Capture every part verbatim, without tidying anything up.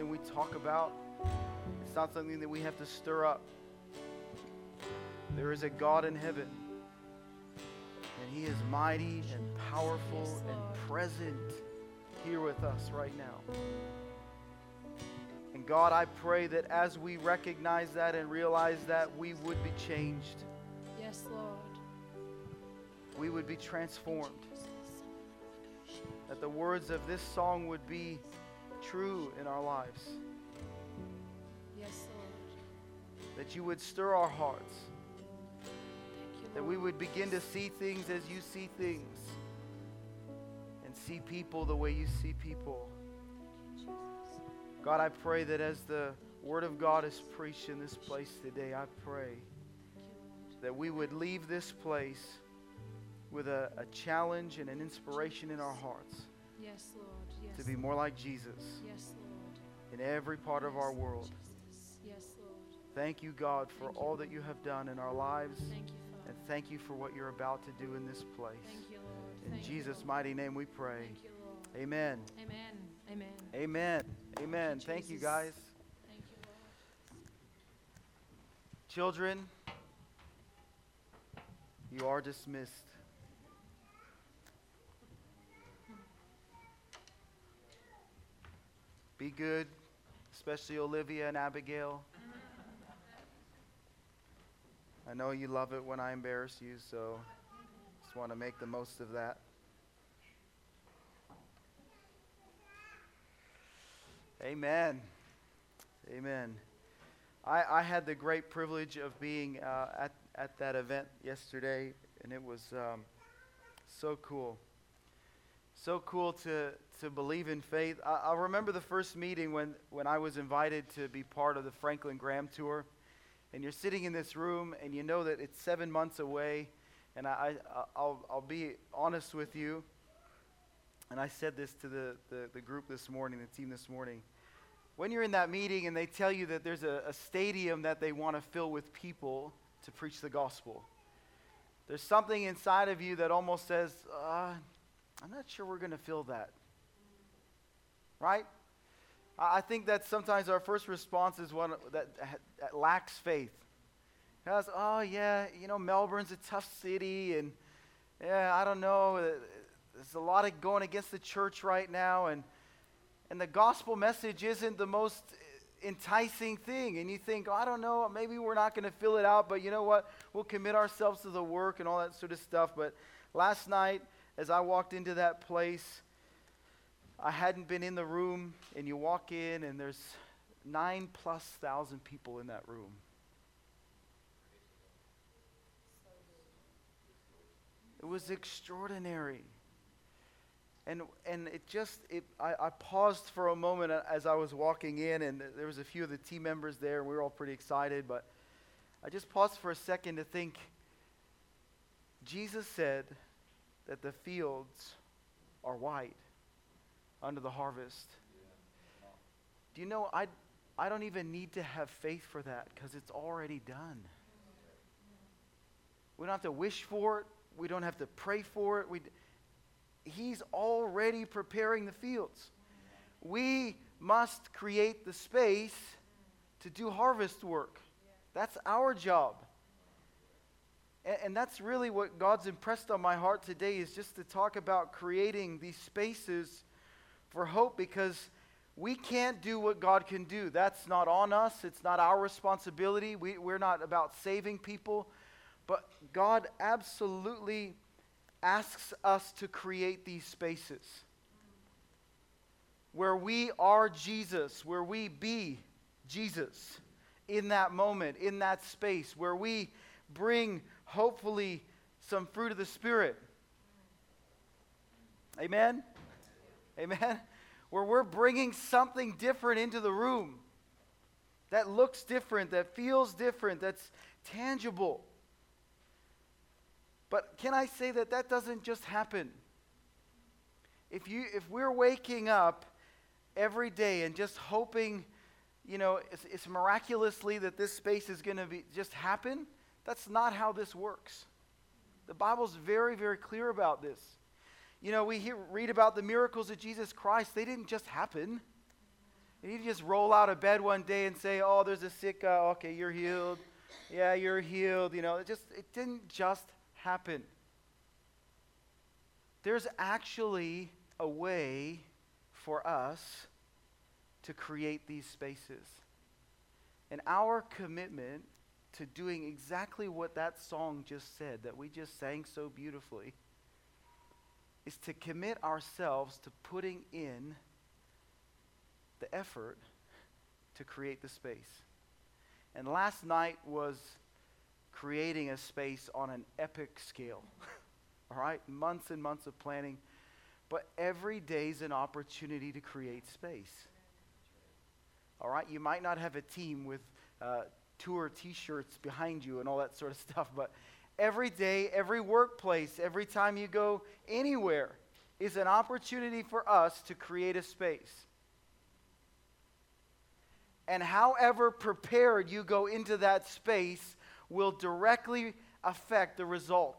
something we talk about. It's not something that we have to stir up. There is a God in heaven, and He is mighty and powerful Yes, and Lord. present here with us right now. And God, I pray that as we recognize that and realize that, we would be changed. Yes, Lord. We would be transformed. That the words of this song would be true in our lives. Yes, Lord. That you would stir our hearts. Thank you, That we Lord. would begin to see things as you see things. And see people the way you see people. Jesus. God, I pray that as the Word of God is preached in this place today, I pray that we would leave this place with a, a challenge and an inspiration in our hearts Yes, Lord. Yes. to be more like Jesus Yes, Lord. in every part of our world. Jesus. Yes, Lord. Thank you, God, for Thank you, all Lord. that you have done in our lives. Thank you, Father. And thank you for what you're about to do in this place. Thank you, Lord. In Thank you, Jesus' Lord. mighty name we pray. Thank you, Lord. Amen. Amen. Amen. Amen. Amen. you, Thank you, Jesus. guys. Thank you, Lord. Children, you are dismissed. Be good, especially Olivia and Abigail. I know you love it when I embarrass you, so just want to make the most of that. Amen. Amen. I, I had the great privilege of being uh, at, at that event yesterday, and it was um, so cool. So cool to, to believe in faith. I, I remember the first meeting when, when I was invited to be part of the Franklin Graham Tour, and you're sitting in this room, and you know that it's seven months away, and I, I, I'll, I'll be honest with you, and I said this to the, the, the group this morning, the team this morning. When you're in that meeting and they tell you that there's a, a stadium that they want to fill with people to preach the gospel, there's something inside of you that almost says, uh, I'm not sure we're going to fill that. Right? I I think that sometimes our first response is one that, that lacks faith. Because, oh yeah, you know, Melbourne's a tough city, and yeah, I don't know, there's a lot of going against the church right now, and And the gospel message isn't the most enticing thing. And you think, oh, I don't know, maybe we're not going to fill it out, but you know what? We'll commit ourselves to the work and all that sort of stuff. But last night, as I walked into that place, I hadn't been in the room, and you walk in, and there's nine plus thousand people in that room. It was extraordinary. And and it just, it, I, I paused for a moment as I was walking in, and there was a few of the team members there, and we were all pretty excited, but I just paused for a second to think, Jesus said that the fields are white under the harvest. Do you know, I, I don't even need to have faith for that, because it's already done. We don't have to wish for it. We don't have to pray for it. We He's already preparing the fields. We must create the space to do harvest work. That's our job. And, and that's really what God's impressed on my heart today, is just to talk about creating these spaces for hope, because we can't do what God can do. That's not on us. It's not our responsibility. We, we're not about saving people. But God absolutely asks us to create these spaces where we are Jesus, where we be Jesus in that moment, in that space, where we bring, hopefully, some fruit of the Spirit. Amen? Amen? Where we're bringing something different into the room that looks different, that feels different, that's tangible. But can I say that that doesn't just happen? If you, if we're waking up every day and just hoping, you know, it's, it's miraculously that this space is going to be just happen, that's not how this works. The Bible's very, very clear about this. You know, we hear, read about the miracles of Jesus Christ. They didn't just happen. And he just roll out of bed one day and say, oh, there's a sick guy. Okay, you're healed. Yeah, you're healed. You know, it just, it didn't just happen. There's actually a way for us to create these spaces. And our commitment to doing exactly what that song just said, that we just sang so beautifully, is to commit ourselves to putting in the effort to create the space. And last night was creating a space on an epic scale. All right? Months and months of planning. But every day is an opportunity to create space. All right? You might not have a team with uh, tour t-shirts behind you and all that sort of stuff, but every day, every workplace, every time you go anywhere is an opportunity for us to create a space. And however prepared you go into that space will directly affect the result.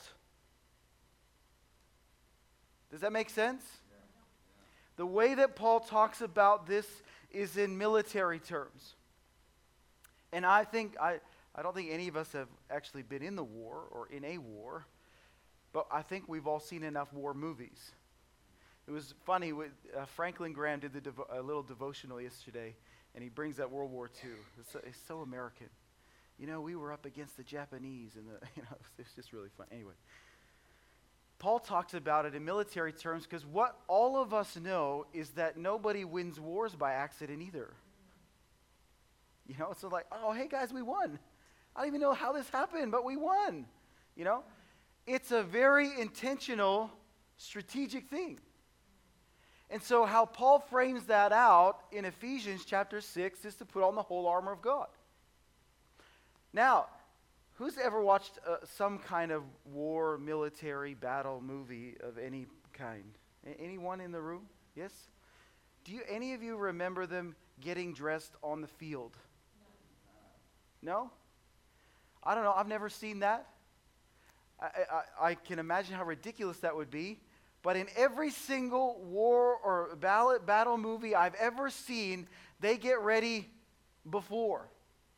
Does that make sense? Yeah. Yeah. The way that Paul talks about this is in military terms. And I think, I, I don't think any of us have actually been in the war or in a war, but I think we've all seen enough war movies. It was funny, with, uh, Franklin Graham did the devo- a little devotional yesterday, and he brings up World War Two. It's so, it's so American. You know, we were up against the Japanese, and the, you know, it's just really fun. Anyway, Paul talks about it in military terms because what all of us know is that nobody wins wars by accident either. You know, so like, oh, hey guys, we won. I don't even know how this happened, but we won. You know, it's a very intentional, strategic thing. And so how Paul frames that out in Ephesians chapter six is to put on the whole armor of God. Now, who's ever watched uh, some kind of war, military, battle movie of any kind? A- anyone in the room? Yes? Do you, any of you remember them getting dressed on the field? No? I don't know. I've never seen that. I, I, I can imagine how ridiculous that would be. But in every single war or battle, battle movie I've ever seen, they get ready before.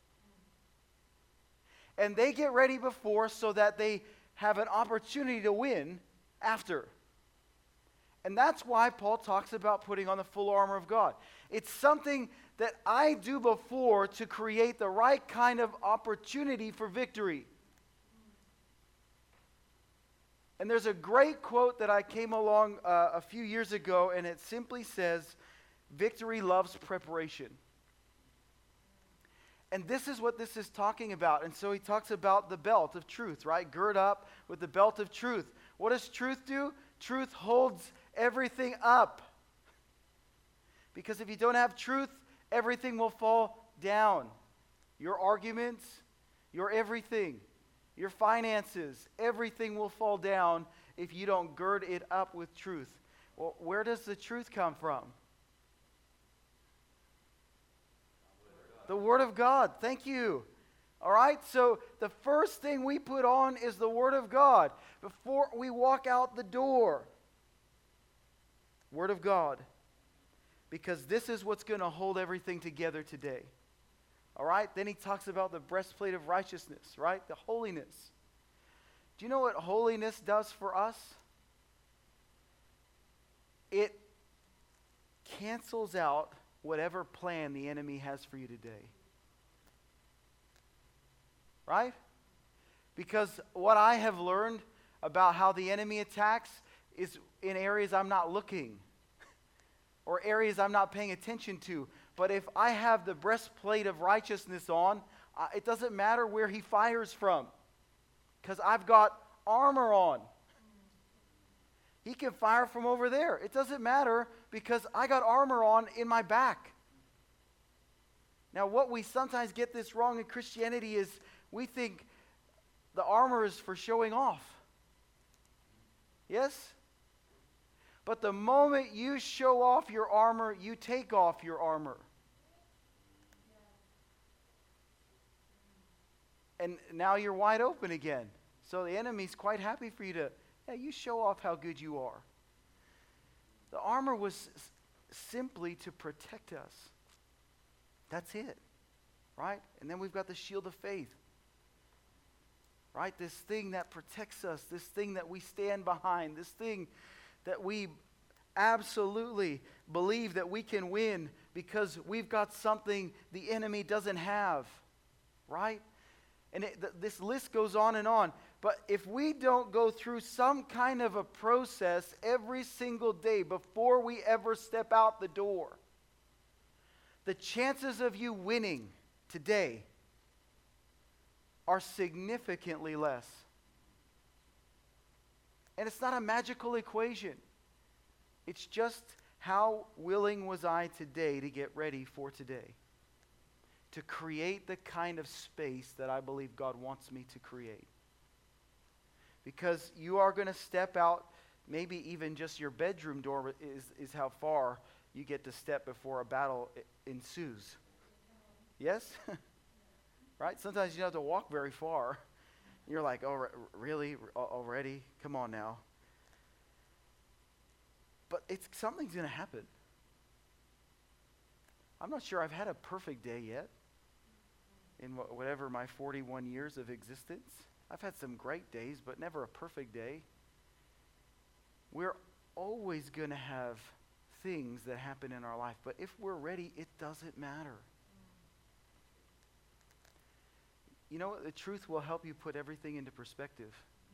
And they get ready before so that they have an opportunity to win after. And that's why Paul talks about putting on the full armor of God. It's something that I do before to create the right kind of opportunity for victory. And there's a great quote that I came along uh, a few years ago, and it simply says, victory loves preparation. And this is what this is talking about. And so he talks about the belt of truth, right? Gird up with the belt of truth. What does truth do? Truth holds everything up. Because if you don't have truth, everything will fall down. Your arguments, your everything. Your finances, everything will fall down if you don't gird it up with truth. Well, where does the truth come from? The Word of God. Thank you. All right, so the first thing we put on is the Word of God before we walk out the door. Word of God. Because this is what's going to hold everything together today. All right, then he talks about the breastplate of righteousness, right? The holiness. Do you know what holiness does for us? It cancels out whatever plan the enemy has for you today. Right? Because what I have learned about how the enemy attacks is in areas I'm not looking or areas I'm not paying attention to. But if I have the breastplate of righteousness on, uh, it doesn't matter where he fires from because I've got armor on. He can fire from over there. It doesn't matter because I got armor on in my back. Now, what we sometimes get this wrong in Christianity is we think the armor is for showing off. Yes? But the moment you show off your armor, you take off your armor. And now you're wide open again. So the enemy's quite happy for you to, yeah, you show off how good you are. The armor was s- simply to protect us. That's it, right? And then we've got the shield of faith, right? This thing that protects us, this thing that we stand behind, this thing that we absolutely believe that we can win because we've got something the enemy doesn't have, right? And it, th- this list goes on and on. But if we don't go through some kind of a process every single day before we ever step out the door, the chances of you winning today are significantly less. And it's not a magical equation. It's just how willing was I today to get ready for today, to create the kind of space that I believe God wants me to create. Because you are going to step out, maybe even just your bedroom door is, is how far you get to step before a battle ensues. Yes? Right? Sometimes you don't have to walk very far. You're like, oh, really? Already? Come on now. But it's something's going to happen. I'm not sure I've had a perfect day yet in wh- whatever my forty-one years of existence. I've had some great days, but never a perfect day. We're always going to have things that happen in our life, but if we're ready, it doesn't matter. You know what? The truth will help you put everything into perspective.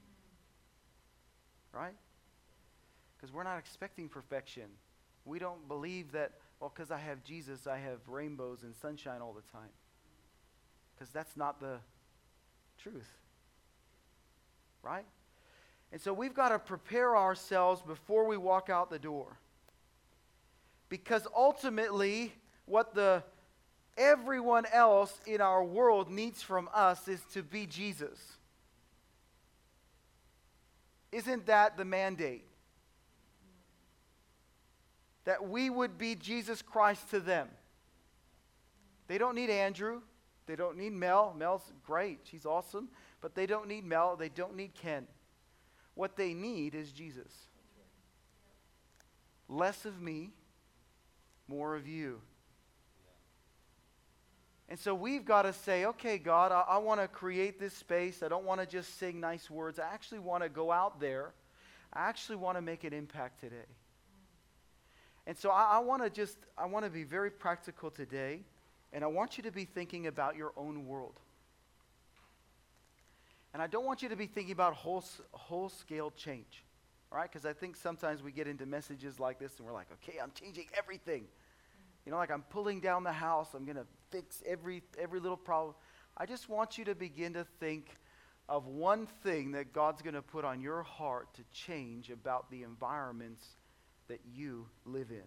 Right? Because we're not expecting perfection. We don't believe that, well, because I have Jesus, I have rainbows and sunshine all the time. Because that's not the truth. Right? And so we've got to prepare ourselves before we walk out the door. Because ultimately, what the everyone else in our world needs from us is to be Jesus. Isn't that the mandate? That we would be Jesus Christ to them. They don't need Andrew. They don't need Mel. Mel's great. She's awesome. But they don't need Mel. They don't need Ken. What they need is Jesus. Less of me, more of you. And so we've got to say, okay, God, I, I want to create this space. I don't want to just sing nice words. I actually want to go out there. I actually want to make an impact today. And so I, I want to just, I want to be very practical today. And I want you to be thinking about your own world. And I don't want you to be thinking about whole, whole scale change. All right? Because I think sometimes we get into messages like this and we're like, okay, I'm changing everything. You know, like I'm pulling down the house. I'm going to fix every every little problem. I just want you to begin to think of one thing that God's going to put on your heart to change about the environments that you live in.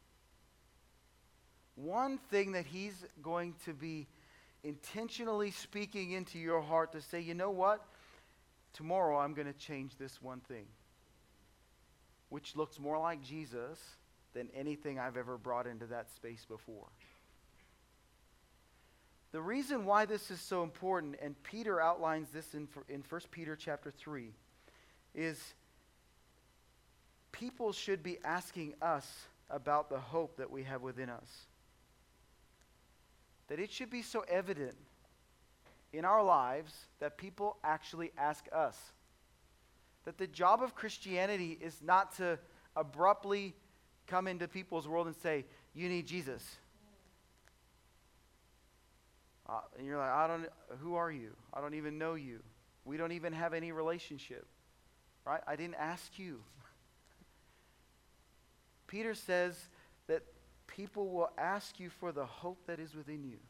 One thing that he's going to be intentionally speaking into your heart to say, you know what? Tomorrow I'm going to change this one thing, which looks more like Jesus than anything I've ever brought into that space before. The reason why this is so important, and Peter outlines this in, in First Peter chapter three, is people should be asking us about the hope that we have within us. That it should be so evident in our lives that people actually ask us. That the job of Christianity is not to abruptly come into people's world and say, you need Jesus. Uh, and you're like, I don't, who are you? I don't even know you. We don't even have any relationship. Right? I didn't ask you. Peter says that people will ask you for the hope that is within you.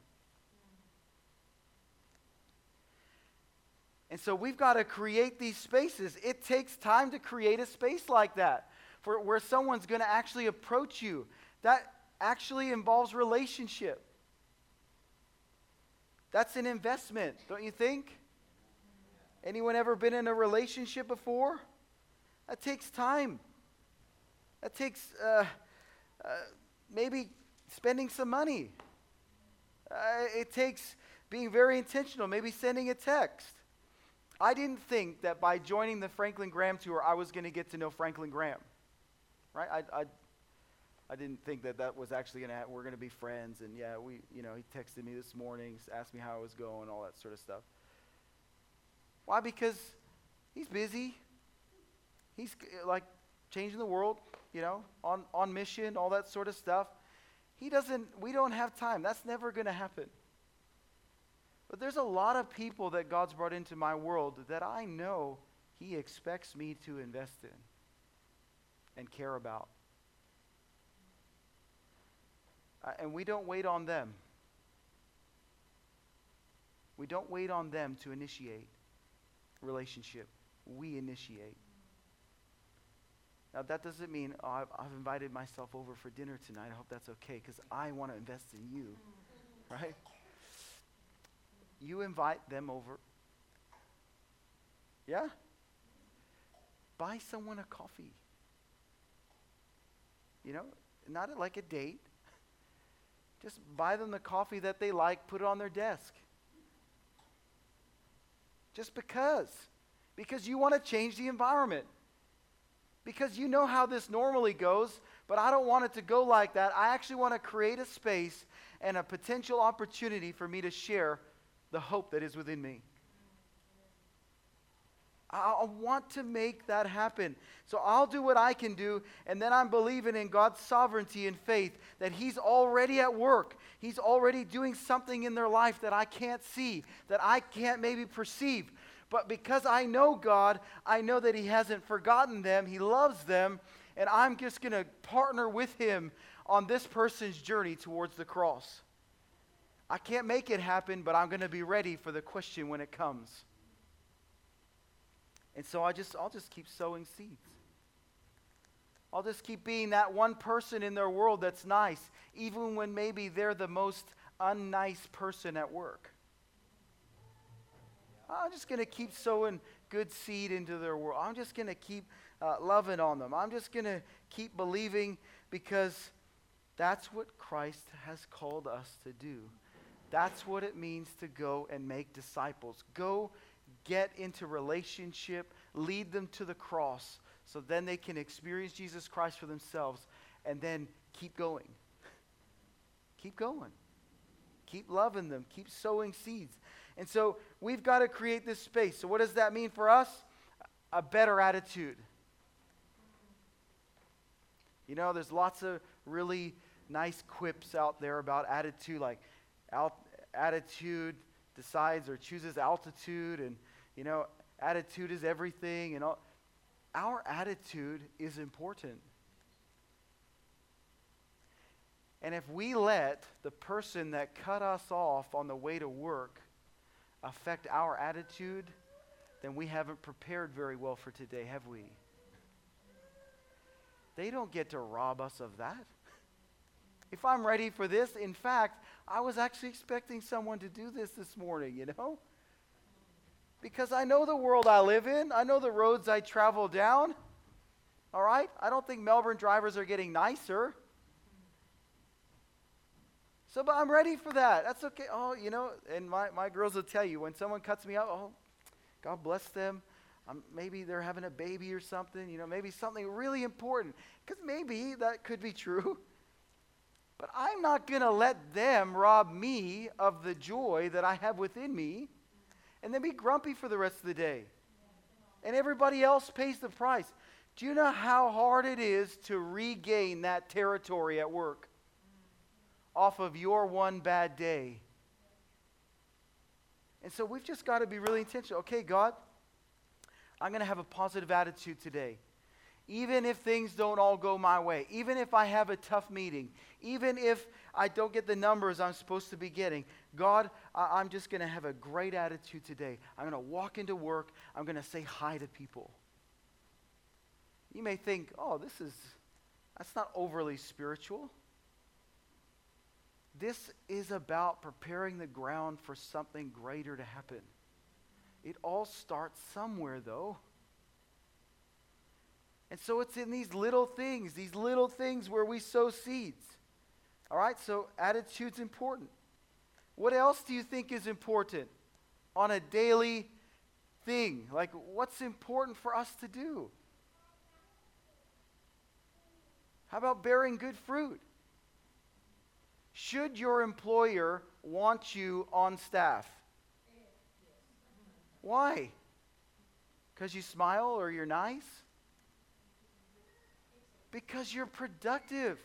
And so we've got to create these spaces. It takes time to create a space like that, for where someone's going to actually approach you. That actually involves relationship. That's an investment, don't you think? Anyone ever been in a relationship before? That takes time. That takes uh, uh, maybe spending some money. Uh, it takes being very intentional, maybe sending a text. I didn't think that by joining the Franklin Graham Tour, I was going to get to know Franklin Graham. Right? I, I, I didn't think that that was actually going to happen. We're going to be friends. And yeah, we, you know, he texted me this morning, asked me how I was going, all that sort of stuff. Why? Because he's busy. He's like changing the world, you know, on, on mission, all that sort of stuff. He doesn't, we don't have time. That's never going to happen. But there's a lot of people that God's brought into my world that I know he expects me to invest in and care about. Uh, and we don't wait on them. We don't wait on them to initiate relationship. We initiate. Now, that doesn't mean, oh, I've, I've invited myself over for dinner tonight. I hope that's okay, because I want to invest in you, right? You invite them over. Yeah? Buy someone a coffee. You know, not like a date. Just buy them the coffee that they like, put it on their desk. Just because. Because you want to change the environment. Because you know how this normally goes, but I don't want it to go like that. I actually want to create a space and a potential opportunity for me to share the hope that is within me. I, I want to make that happen. So I'll do what I can do, and then I'm believing in God's sovereignty and faith that he's already at work. He's already doing something in their life that I can't see, that I can't maybe perceive. But because I know God, I know that he hasn't forgotten them. He loves them. And I'm just going to partner with him on this person's journey towards the cross. I can't make it happen, but I'm going to be ready for the question when it comes. And so I just, I'll just keep sowing seeds. I'll just keep being that one person in their world that's nice, even when maybe they're the most unnice person at work. I'm just going to keep sowing good seed into their world. I'm just going to keep uh, loving on them. I'm just going to keep believing, because that's what Christ has called us to do. That's what it means to go and make disciples. Go get into relationship, lead them to the cross, so then they can experience Jesus Christ for themselves, and then keep going. Keep going. Keep loving them. Keep sowing seeds. And so we've got to create this space. So what does that mean for us? A better attitude. You know, there's lots of really nice quips out there about attitude, like alt- attitude decides or chooses altitude, and, you know, attitude is everything. And all. Our attitude is important. And if we let the person that cut us off on the way to work affect our attitude, then we haven't prepared very well for today, have we? They don't get to rob us of that. If I'm ready for this, in fact, I was actually expecting someone to do this this morning, you know? Because I know the world I live in. I know the roads I travel down. All right? I don't think Melbourne drivers are getting nicer. So, but I'm ready for that. That's okay. Oh, you know, and my, my girls will tell you, when someone cuts me out, oh, God bless them. Um, maybe they're having a baby or something, you know, maybe something really important. Because maybe that could be true. But I'm not going to let them rob me of the joy that I have within me and then be grumpy for the rest of the day. And everybody else pays the price. Do you know how hard it is to regain that territory at work off of your one bad day? And so we've just got to be really intentional. Okay, God, I'm going to have a positive attitude today. Even if things don't all go my way, even if I have a tough meeting, even if I don't get the numbers I'm supposed to be getting, God, I- I'm just going to have a great attitude today. I'm going to walk into work. I'm going to say hi to people. You may think, oh, this is, that's not overly spiritual. This is about preparing the ground for something greater to happen. It all starts somewhere, though. And so it's in these little things, these little things where we sow seeds. All right, so attitude's important. What else do you think is important on a daily thing? Like, what's important for us to do? How about bearing good fruit? Should your employer want you on staff? Why? Because you smile or you're nice? Because you're productive.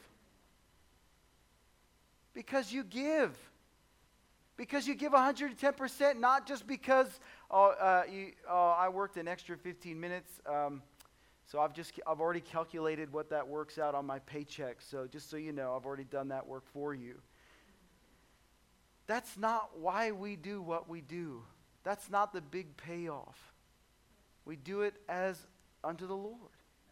Because you give. Because you give one hundred ten percent, not just because oh, uh, you, oh, I worked an extra fifteen minutes, um, so I've just I've already calculated what that works out on my paycheck. So just so you know, I've already done that work for you. That's not why we do what we do. That's not the big payoff. We do it as unto the Lord.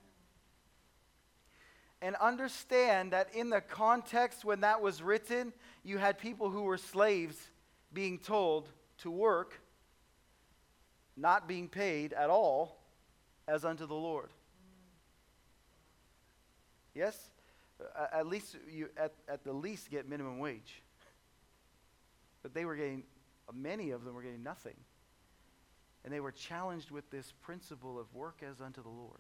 And understand that in the context when that was written, you had people who were slaves being told to work, not being paid at all, as unto the Lord. Yes? Uh, at least you at, at the least get minimum wage. But they were getting, many of them were getting nothing. And they were challenged with this principle of work as unto the Lord.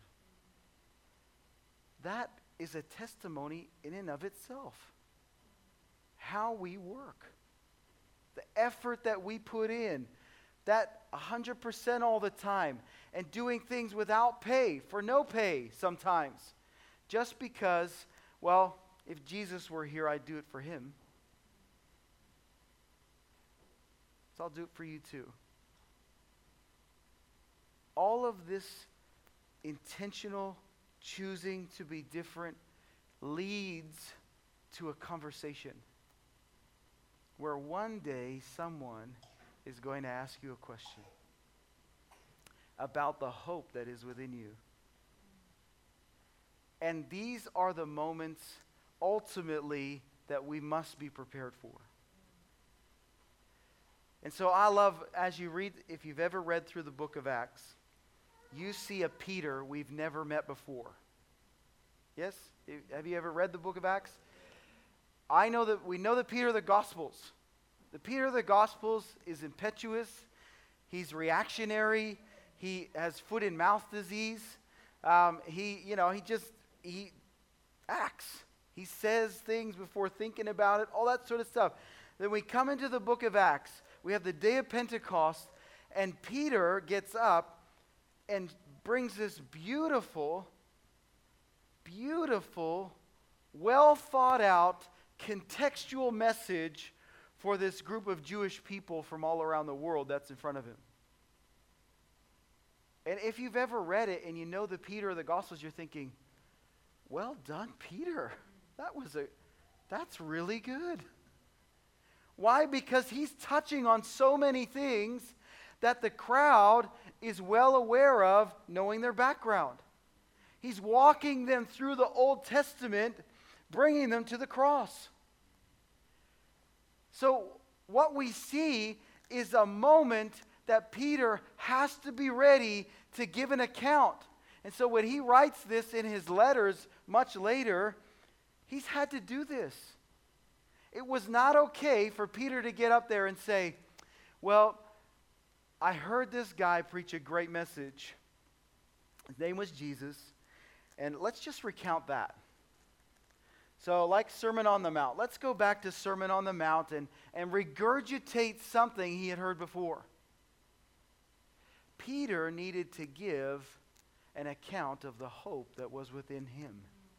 That is a testimony in and of itself. How we work. The effort that we put in. That one hundred percent all the time. And doing things without pay, for no pay sometimes. Just because, well, if Jesus were here, I'd do it for him. So I'll do it for you too. All of this intentional choosing to be different leads to a conversation where one day someone is going to ask you a question about the hope that is within you. And these are the moments ultimately that we must be prepared for. And so I love, as you read, if you've ever read through the book of Acts, you see a Peter we've never met before. Yes? Have you ever read the book of Acts? I know that we know the Peter of the Gospels. The Peter of the Gospels is impetuous. He's reactionary. He has foot and mouth disease. Um, he, you know, he just, he acts. He says things before thinking about it, all that sort of stuff. Then we come into the book of Acts. We have the day of Pentecost, and Peter gets up and brings this beautiful, beautiful, well thought out, contextual message for this group of Jewish people from all around the world that's in front of him. And if you've ever read it and you know the Peter of the Gospels, you're thinking, well done, Peter. That was a, that's really good. Why? Because he's touching on so many things that the crowd is well aware of, knowing their background. He's walking them through the Old Testament, bringing them to the cross. So what we see is a moment that Peter has to be ready to give an account. And so when he writes this in his letters much later, he's had to do this. It was not okay for Peter to get up there and say, well, I heard this guy preach a great message. His name was Jesus. And let's just recount that. So like Sermon on the Mount, let's go back to Sermon on the Mount and, and regurgitate something he had heard before. Peter needed to give an account of the hope that was within him.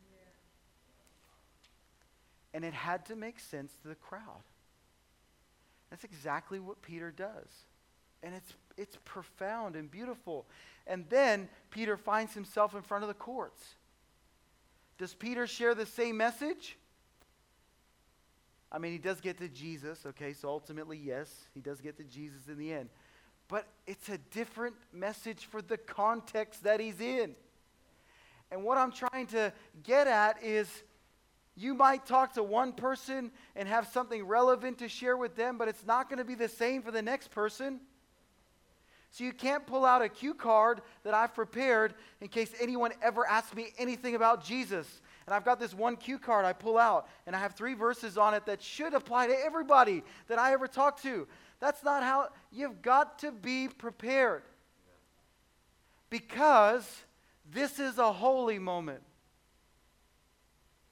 And it had to make sense to the crowd. That's exactly what Peter does. And it's it's profound and beautiful. And then Peter finds himself in front of the courts. Does Peter share the same message? I mean, he does get to Jesus, okay, so ultimately, yes, he does get to Jesus in the end. But it's a different message for the context that he's in. And what I'm trying to get at is, you might talk to one person and have something relevant to share with them, but it's not going to be the same for the next person. So you can't pull out a cue card that I've prepared in case anyone ever asks me anything about Jesus. And I've got this one cue card I pull out, and I have three verses on it that should apply to everybody that I ever talk to. That's not how, you've got to be prepared. Because this is a holy moment.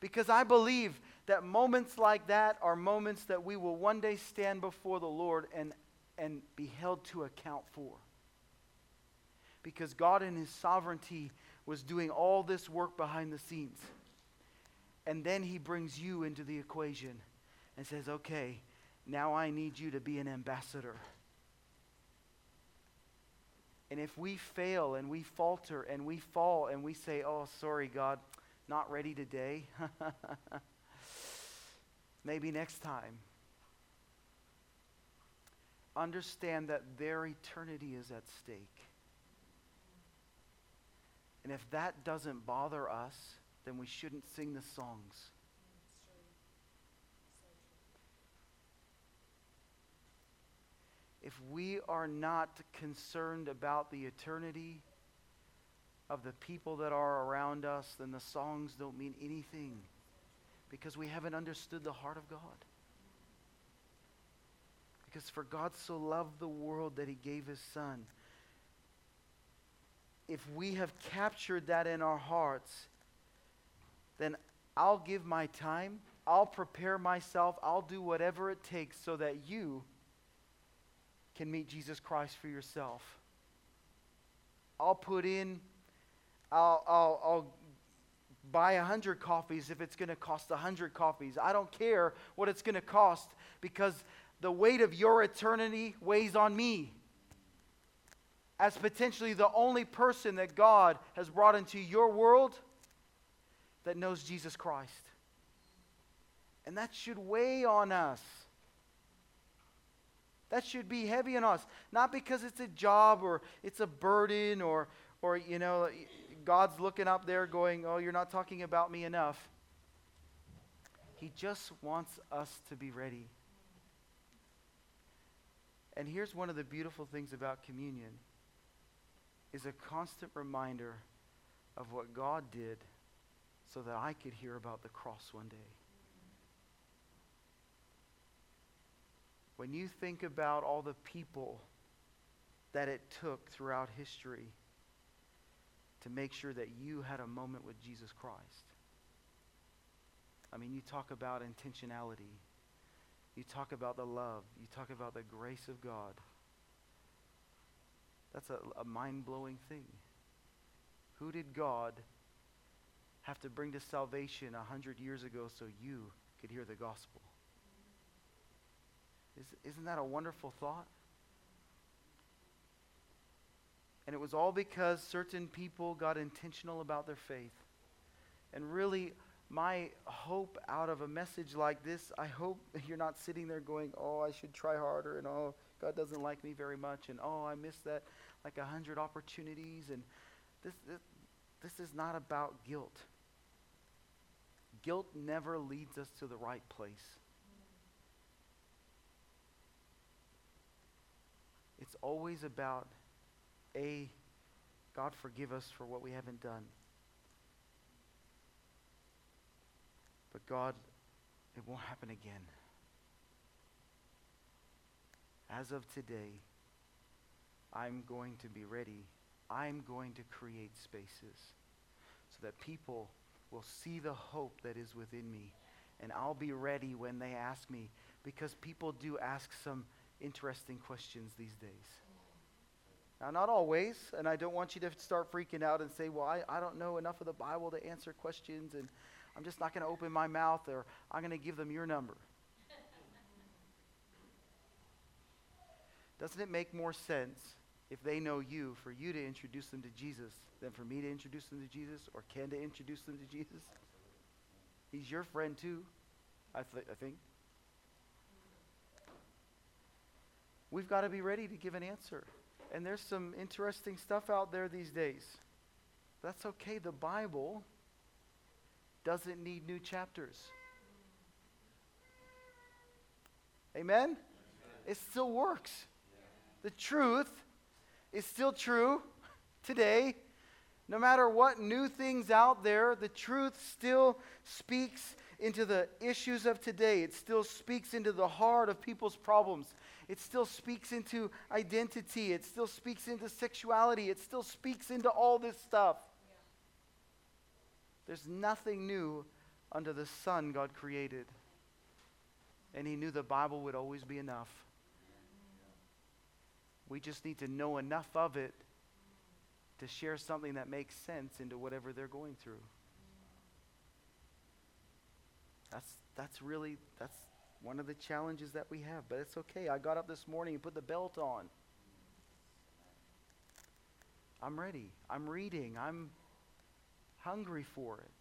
Because I believe that moments like that are moments that we will one day stand before the Lord and, and be held to account for. Because God in His sovereignty was doing all this work behind the scenes. And then He brings you into the equation and says, okay, now I need you to be an ambassador. And if we fail and we falter and we fall and we say, oh, sorry, God, not ready today. Maybe next time. Understand that their eternity is at stake. And if that doesn't bother us, then we shouldn't sing the songs. If we are not concerned about the eternity of the people that are around us, then the songs don't mean anything, because we haven't understood the heart of God. Because for God so loved the world that He gave His Son. If we have captured that in our hearts, then I'll give my time, I'll prepare myself, I'll do whatever it takes so that you can meet Jesus Christ for yourself. I'll put in, I'll, I'll, I'll buy a hundred coffees if it's going to cost a hundred coffees. I don't care what it's going to cost, because the weight of your eternity weighs on me as potentially the only person that God has brought into your world that knows Jesus Christ. And that should weigh on us. That should be heavy on us. Not because it's a job or it's a burden or, or you know, God's looking up there going, oh, you're not talking about me enough. He just wants us to be ready. And here's one of the beautiful things about communion, is a constant reminder of what God did so that I could hear about the cross one day. When you think about all the people that it took throughout history to make sure that you had a moment with Jesus Christ. I mean, you talk about intentionality. You talk about the love. You talk about the grace of God. That's a, a mind-blowing thing. Who did God have to bring to salvation a hundred years ago so you could hear the gospel? Is, isn't that a wonderful thought? And it was all because certain people got intentional about their faith. And really, my hope out of a message like this, I hope you're not sitting there going, oh, I should try harder, and oh, God doesn't like me very much, and oh, I missed that like a hundred opportunities. And this, this, this is not about guilt. Guilt never leads us to the right place. It's always about, A, God forgive us for what we haven't done. But God, it won't happen again. As of today, I'm going to be ready. I'm going to create spaces so that people will see the hope that is within me. And I'll be ready when they ask me, because people do ask some interesting questions these days. Now, not always, and I don't want you to start freaking out and say, well, I, I don't know enough of the Bible to answer questions, and I'm just not going to open my mouth, or I'm going to give them your number. Doesn't it make more sense if they know you, for you to introduce them to Jesus, than for me to introduce them to Jesus, or Ken to introduce them to Jesus? He's your friend too, I, th- I think. We've got to be ready to give an answer. And there's some interesting stuff out there these days. That's okay. The Bible doesn't need new chapters. Amen? It still works. The truth is still true today. No matter what new things out there, the truth still speaks into the issues of today. It still speaks into the heart of people's problems. It still speaks into identity. It still speaks into sexuality. It still speaks into all this stuff. Yeah. There's nothing new under the sun God created. And he knew the Bible would always be enough. We just need to know enough of it to share something that makes sense into whatever they're going through. That's that's really, that's one of the challenges that we have. But it's okay. I got up this morning and put the belt on. I'm ready. I'm reading. I'm hungry for it.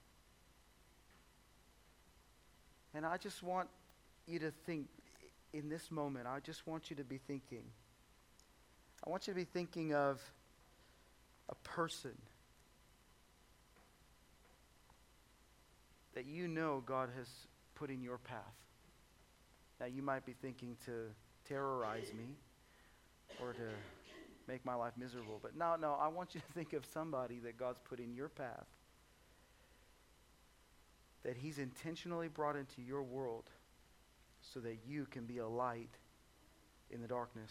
And I just want you to think in this moment, I just want you to be thinking. I want you to be thinking of a person that you know God has put in your path. Now you might be thinking to terrorize me or to make my life miserable. But no, no, I want you to think of somebody that God's put in your path, that he's intentionally brought into your world so that you can be a light in the darkness.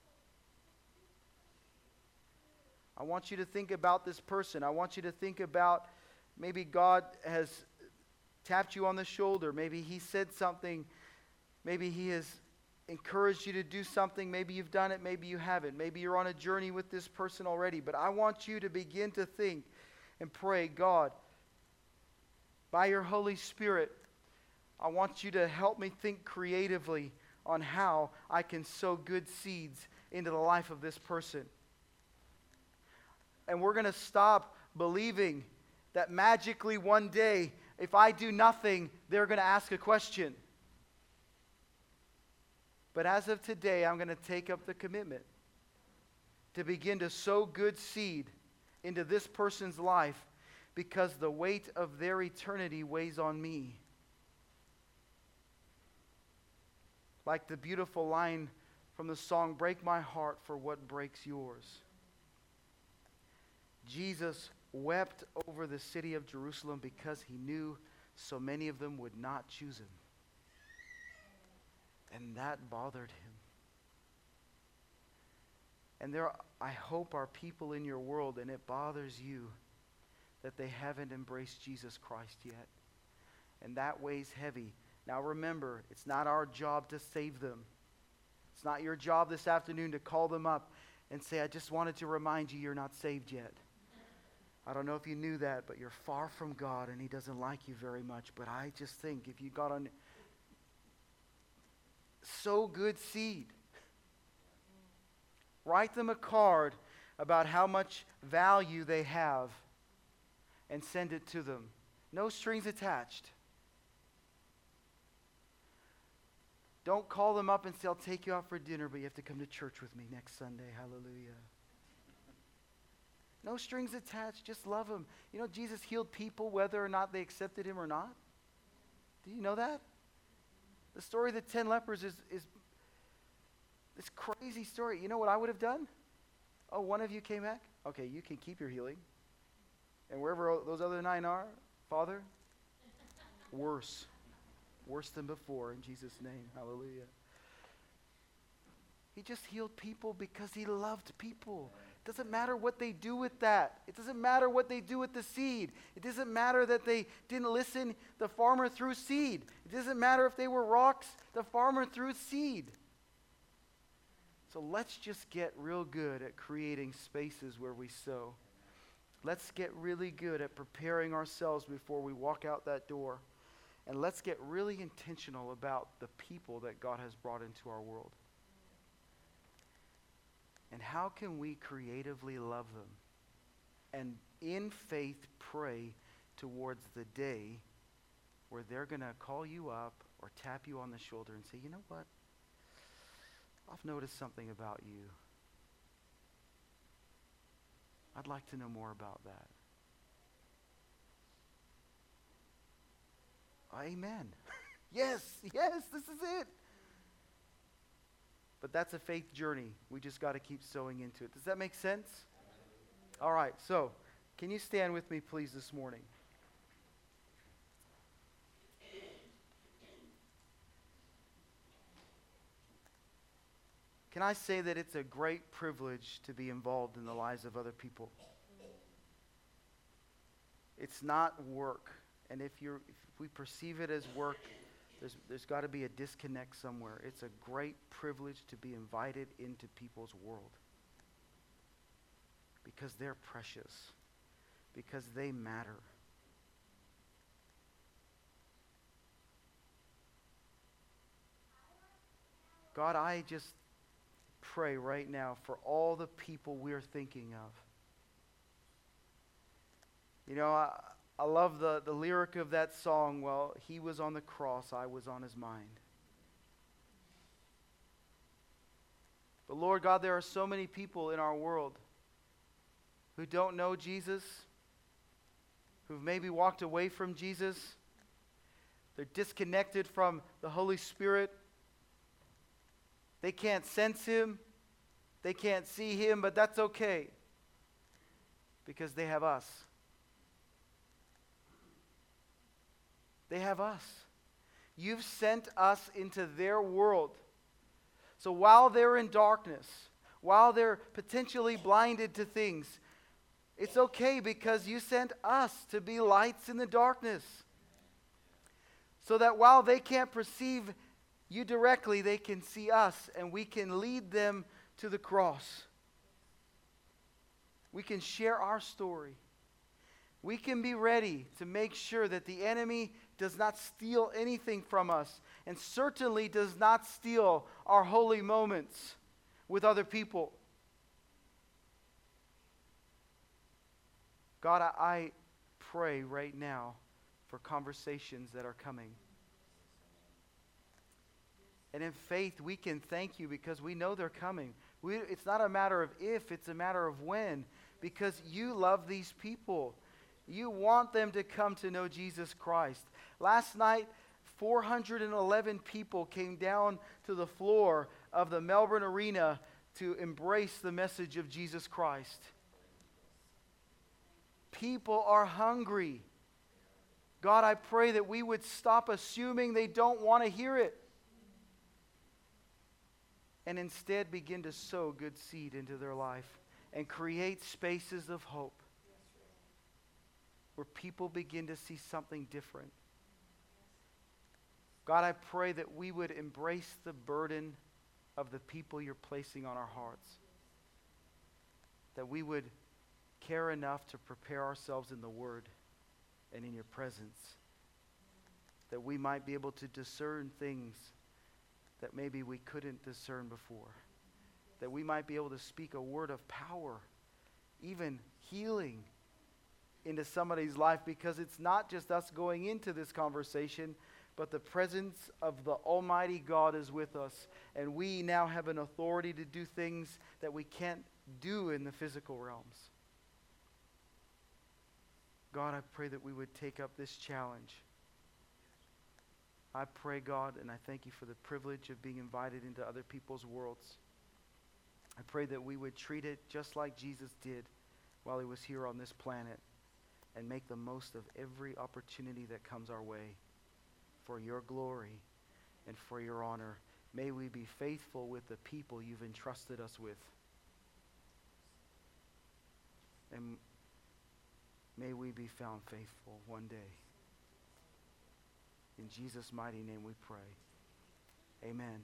I want you to think about this person. I want you to think about maybe God has tapped you on the shoulder. Maybe he said something. Maybe he has encouraged you to do something. Maybe you've done it. Maybe you haven't. Maybe you're on a journey with this person already. But I want you to begin to think and pray, God, by your Holy Spirit, I want you to help me think creatively on how I can sow good seeds into the life of this person. And we're going to stop believing that magically one day, if I do nothing, they're going to ask a question. But as of today, I'm going to take up the commitment to begin to sow good seed into this person's life because the weight of their eternity weighs on me. Like the beautiful line from the song, "Break my heart for what breaks yours." Jesus wept over the city of Jerusalem because he knew so many of them would not choose him. And that bothered him. And there, I hope, are people in your world, and it bothers you that they haven't embraced Jesus Christ yet. And that weighs heavy. Now remember, it's not our job to save them. It's not your job this afternoon to call them up and say, I just wanted to remind you you're not saved yet. I don't know if you knew that, but you're far from God and he doesn't like you very much. But I just think if you got on, sow good seed. Write them a card about how much value they have and send it to them. No strings attached. Don't call them up and say, I'll take you out for dinner, but you have to come to church with me next Sunday. Hallelujah. No strings attached. Just love them. You know, Jesus healed people whether or not they accepted him or not. Do you know that? The story of the ten lepers is, is this crazy story. You know what I would have done? Oh, one of you came back? Okay, you can keep your healing. And wherever those other nine are, Father, worse. Worse than before, in Jesus' name. Hallelujah. He just healed people because he loved people. It doesn't matter what they do with that. It doesn't matter what they do with the seed. It doesn't matter that they didn't listen. The farmer threw seed. It doesn't matter if they were rocks. The farmer threw seed. So let's just get real good at creating spaces where we sow. Let's get really good at preparing ourselves before we walk out that door. And let's get really intentional about the people that God has brought into our world. And how can we creatively love them? And in faith pray towards the day where they're going to call you up or tap you on the shoulder and say, you know what? I've noticed something about you. I'd like to know more about that. Amen. Yes, yes, this is it. But that's a faith journey. We just got to keep sowing into it. Does that make sense? All right, so can you stand with me, please, this morning? Can I say that it's a great privilege to be involved in the lives of other people? It's not work. And if you're if we perceive it as work, there's there's got to be a disconnect somewhere. It's a great privilege to be invited into people's world. Because they're precious. Because they matter. God, I just pray right now for all the people we're thinking of. You know, I, I love the, the lyric of that song, well, he was on the cross, I was on his mind. But Lord God, there are so many people in our world who don't know Jesus, who've maybe walked away from Jesus. They're disconnected from the Holy Spirit. They can't sense him. They can't see him, but that's okay. Because they have us. They have us. You've sent us into their world. So while they're in darkness, while they're potentially blinded to things, it's okay because you sent us to be lights in the darkness. So that while they can't perceive you directly, they can see us and we can lead them to the cross. We can share our story. We can be ready to make sure that the enemy does not steal anything from us and certainly does not steal our holy moments with other people. God, I, I pray right now for conversations that are coming. And in faith, we can thank you because we know they're coming. We, it's not a matter of if, it's a matter of when. Because you love these people. You want them to come to know Jesus Christ. Last night, four hundred eleven people came down to the floor of the Melbourne Arena to embrace the message of Jesus Christ. People are hungry. God, I pray that we would stop assuming they don't want to hear it. And instead begin to sow good seed into their life and create spaces of hope where people begin to see something different. God, I pray that we would embrace the burden of the people you're placing on our hearts. That we would care enough to prepare ourselves in the Word and in your presence. That we might be able to discern things that maybe we couldn't discern before. That we might be able to speak a word of power, even healing into somebody's life, because it's not just us going into this conversation, but the presence of the Almighty God is with us, and we now have an authority to do things that we can't do in the physical realms. God, I pray that we would take up this challenge. I pray, God, and I thank you for the privilege of being invited into other people's worlds. I pray that we would treat it just like Jesus did while he was here on this planet and make the most of every opportunity that comes our way for your glory and for your honor. May we be faithful with the people you've entrusted us with. And may we be found faithful one day. In Jesus' mighty name we pray. Amen.